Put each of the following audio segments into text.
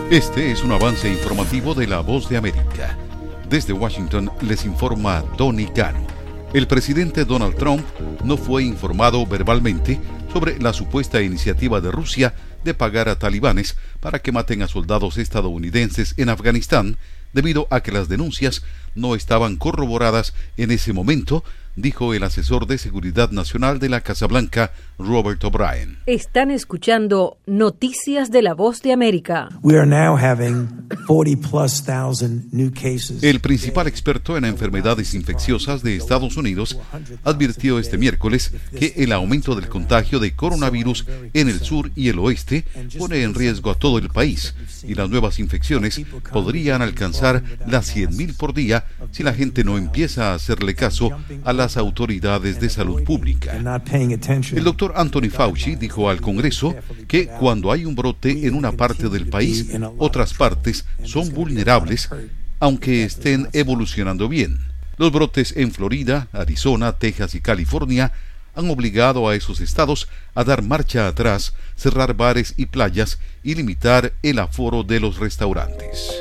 Este es un avance informativo de La Voz de América. Desde Washington les informa Tony Cano. El presidente Donald Trump no fue informado verbalmente sobre la supuesta iniciativa de Rusia de pagar a talibanes para que maten a soldados estadounidenses en Afganistán, debido a que las denuncias no estaban corroboradas en ese momento, dijo el asesor de Seguridad Nacional de la Casa Blanca, Robert O'Brien. Están escuchando Noticias de La Voz de América. El principal experto en enfermedades infecciosas de Estados Unidos advirtió este miércoles que el aumento del contagio de coronavirus en el sur y el oeste pone en riesgo a todo el país, y las nuevas infecciones podrían alcanzar las 100,000 por día si la gente no empieza a hacerle caso a las autoridades de salud pública. El doctor Anthony Fauci dijo al Congreso que cuando hay un brote en una parte del país, otras partes son vulnerables, aunque estén evolucionando bien. Los brotes en Florida, Arizona, Texas y California han obligado a esos estados a dar marcha atrás, cerrar bares y playas y limitar el aforo de los restaurantes.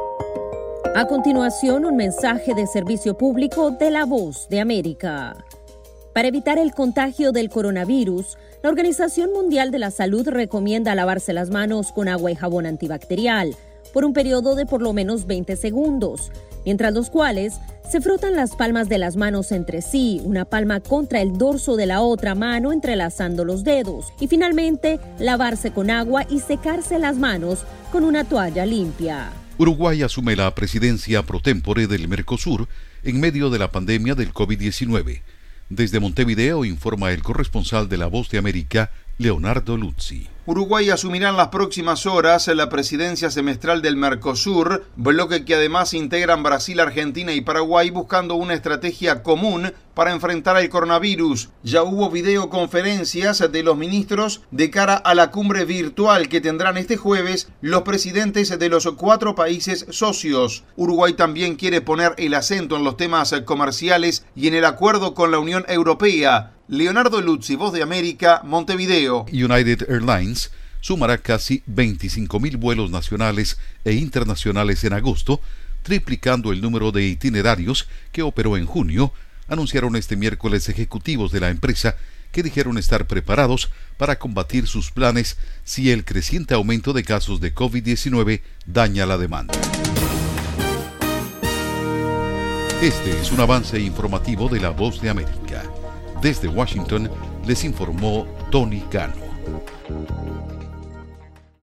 A continuación, un mensaje de servicio público de La Voz de América. Para evitar el contagio del coronavirus, la Organización Mundial de la Salud recomienda lavarse las manos con agua y jabón antibacterial por un periodo de por lo menos 20 segundos, mientras los cuales se frotan las palmas de las manos entre sí, una palma contra el dorso de la otra mano entrelazando los dedos, y finalmente lavarse con agua y secarse las manos con una toalla limpia. Uruguay asume la presidencia pro tempore del Mercosur en medio de la pandemia del COVID-19. Desde Montevideo informa el corresponsal de La Voz de América, Leonardo Luzzi. Uruguay asumirá en las próximas horas la presidencia semestral del Mercosur, bloque que además integran Brasil, Argentina y Paraguay, buscando una estrategia común para enfrentar el coronavirus. Ya hubo videoconferencias de los ministros de cara a la cumbre virtual que tendrán este jueves los presidentes de los 4 países socios. Uruguay también quiere poner el acento en los temas comerciales y en el acuerdo con la Unión Europea. Leonardo Luzzi, Voz de América, Montevideo. United Airlines sumará casi 25,000 vuelos nacionales e internacionales en agosto, triplicando el número de itinerarios que operó en junio, anunciaron este miércoles ejecutivos de la empresa, que dijeron estar preparados para combatir sus planes si el creciente aumento de casos de COVID-19 daña la demanda. Este es un avance informativo de La Voz de América. Desde Washington les informó Tony Cano.